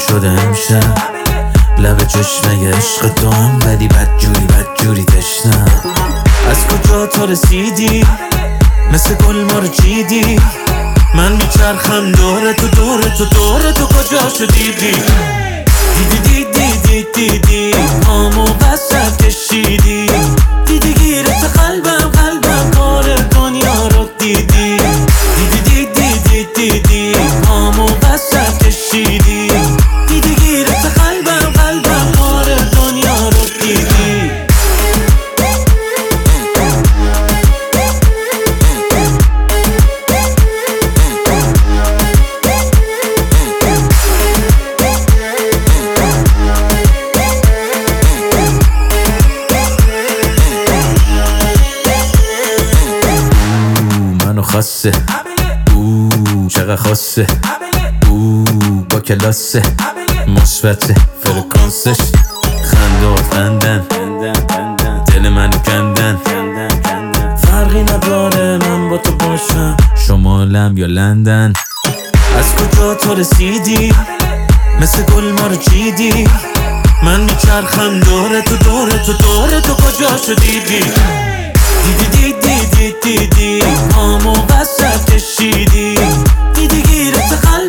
شده امشب لب چشمه عشق تو هم ولی بدجوری تشنم. از کجا تو رسیدی مثل گل ما رو چیدی، من میچرخم دور تو کجا شدیدی؟ دیدی پامو وسط کشیدی، دیدی گیرت قلبم کار دنیا رو دیدی. دیدی پامو وسط کشیدی، دیدی گیرت قلبم کار دنیا رو دیدی. خاصه چقدر خاصه با کلاسه مثبت فرکانسش خندن دل منو کندن. فرقی نداره من با تو باشم شمالم یا لندن. از کجا تو رسیدی مثل گل ما رو چیدی، من میچرخم دور تو کجا شدیدی؟ دیدی پامو وسط کشیدی، دیدی گیرت قلبم